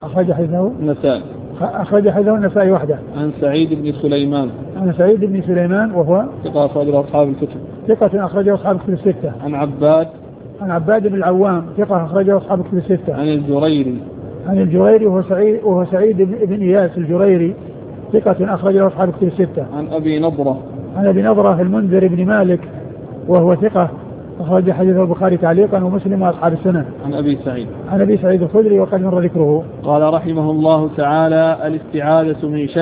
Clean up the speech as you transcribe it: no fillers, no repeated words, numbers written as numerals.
أخرج حديثه النسائي. أخرج حديثه النسائي وحده. عن سعيد بن سليمان. عن سعيد بن سليمان وهو ثقة أخرجه أصحاب الكتب. ثقة أخرجه أصحاب الكتب الستة. عن عباد. عن عباد بن العوام ثقة أخرجه أصحاب الكتب الستة. عن الجريري. عن الجريري وهو سعيد بن إياس الجريري ثقة أخرجه أصحاب الكتب الستة. عن أبي نضرة. عن أبي نضرة المنذر بن مالك وهو ثقة أخرج حديثه البخاري تعليقا ومسلم وأصحاب السنن. عن أبي سعيد. عن أبي سعيد الخدري وقد مر ذكره. قال رحمه الله تعالى: الاستعاذة من شر